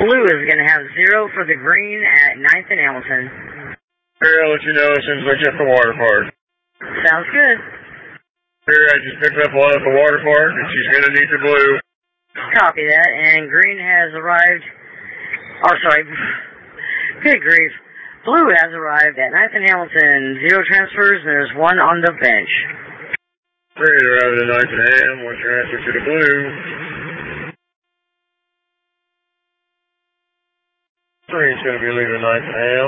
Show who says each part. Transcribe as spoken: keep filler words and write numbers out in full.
Speaker 1: Blue is going to have zero for the green at ninth and Hamilton.
Speaker 2: Here, I'll let you know as soon as I get the water park.
Speaker 1: Sounds good.
Speaker 2: Here, I just picked up one at the water park, and she's going to need the blue.
Speaker 1: Copy that, and green has arrived. Oh, sorry. Good grief. Blue has arrived at ninth and Hamilton. Zero transfers, and there's one on the bench.
Speaker 2: Green arrived at ninth and Ham. What's your answer to the blue? Green's going to be leaving ninth and Ham.